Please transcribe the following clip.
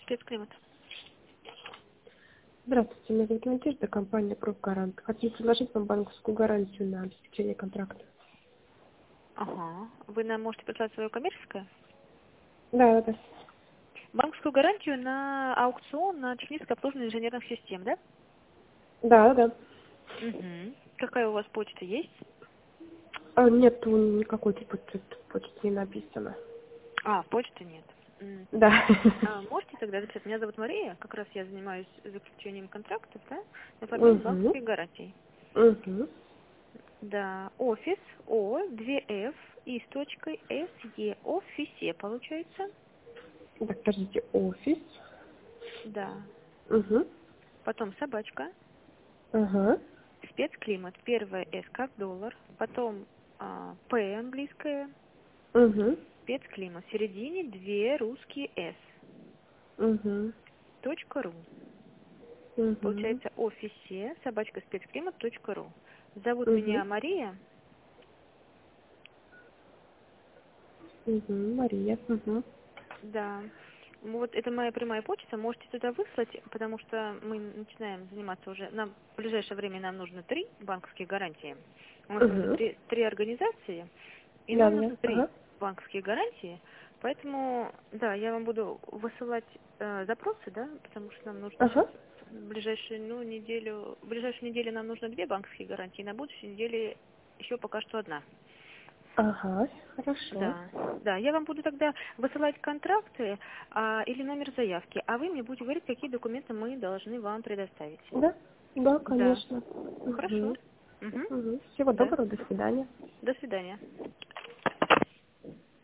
Спецклимат. Здравствуйте, меня зовут Надежда, компания «Профгарант». Хочу предложить вам банковскую гарантию на обеспечение контракта. Ага. Вы нам можете прислать свое коммерческое? Да. Банковскую гарантию на аукцион на техническое обслуживание инженерных систем, да? Да. Угу. Какая у вас почта есть? Нету никакой почты не написано. Почты нет. Да. Можете тогда записать? Меня зовут Мария, как раз я занимаюсь заключением контрактов, да, на оформление Угу. банковских гарантий. Угу. Да, офис, О, 2Ф и с точкой СЕ, офисе, получается? Так, подождите, офис. Да. Угу. Потом собачка, Ага. спецклимат, первое С как доллар, потом П английское, Угу. спецклимат, в середине две русские С, Угу. .ру. Угу. Получается офисе, собачка спецклимат.ру. Зовут Угу. меня Мария. Угу. Мария. Угу. Да. Вот это моя прямая почта, можете туда выслать, потому что мы начинаем заниматься уже, в ближайшее время нам нужно 3 банковские гарантии. У нас уже Угу. три организации, и нам Да. нужно 3 Ага. банковские гарантии, поэтому, да, я вам буду высылать запросы, да, потому что нам нужно сейчас Ага. в ближайшую неделю нам нужно 2 банковские гарантии, на будущей неделе еще пока что 1. Ага. Хорошо. Да, я вам буду тогда высылать контракты или номер заявки, а вы мне будете говорить, какие документы мы должны вам предоставить. Да, Да. конечно. Хорошо. Угу. Угу. Угу. Всего Да. доброго, до свидания. До свидания.